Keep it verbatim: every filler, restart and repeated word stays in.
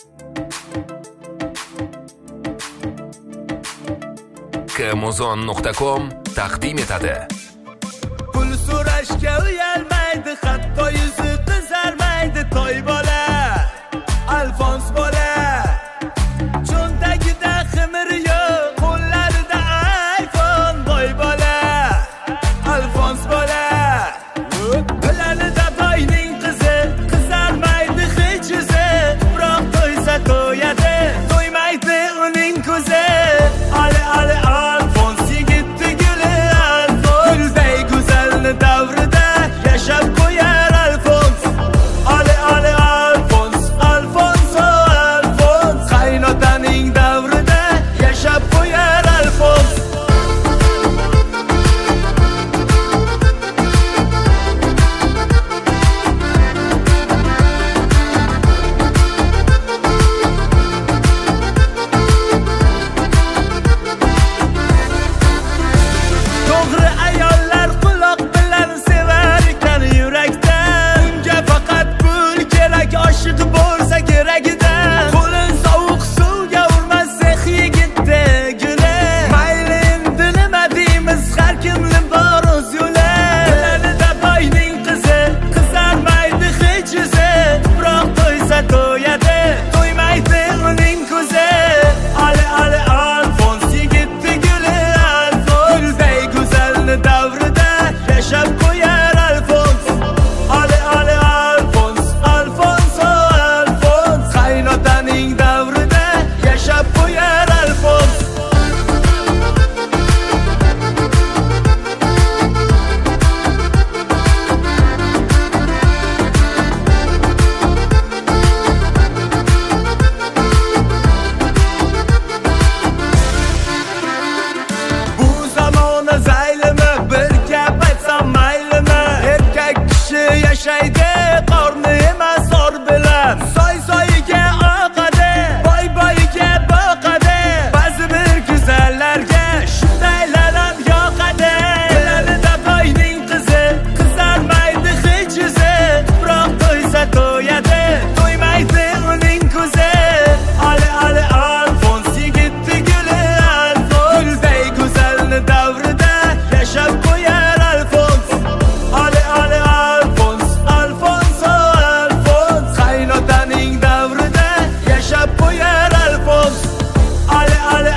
Amazon nuqta com taqdim etadi. Pul so'rashga uyalmaydi, hatto yuzi qizarmaydi toy bola. Alfons bola. Cho'ntagida ximir yo'q, qo'llarida iPhone boy bola. Alfons bola. Bilalida boyning qizi, qizarmaydi hech yuzi, biroq to'ysa to'yadi, to'ymaydi uning ko'zi. Ali ali Alfons yigitni guli Alfons, gulday go'zalni davrida yashab qo'yar Alfons. Ali ali Alfons, Alfons o Alfons, qaynotaning davrida yashab qo'yar Alfons. To'g'ri ayollar quloq bilan sevar ekan yurakdan. Unga faqat pul kerak, oshiq bo'lsa keragidan. Qo'lin sovuq suvga urmasak yigitda guli. Mayli endi nima deymiz, har kimni bor o'z yo'li. Bilalida boyning qizi, qizarmaydi hech yuzi, biroq to'ysa to'yadi, to'ymaydi uning ko'zi. Ali ali Alfons yigitni guli Alfons, gulday go'zalni davrida yashab qo'yar Alfons. Ali ali Alfons, Alfons o Alfons, qaynotaning davrida yashab qo'yar Alfons. Bu zamona zaylimi, bir gap aytsam maylimi? Erkak kishi yashaydi qorni emas or bilan. Soy soyiga oqadi, boy boyiga boqadi. Ba'zi bir go'zallarga shundaylar yoqadi. Bilalida boyning qizi, qizarmaydi hech yuzi, biroq to'ysa to'yadi, to'ymaydi uning ko'zi. Ali ali Alfons yigitni guli Alfons, gulday go'zalni davrida yashab qo'yar Alfons. Ali ali Alfons, Alfons o Alfons, qaynotaning davrida yashab qo'yar Alfons. Ali ali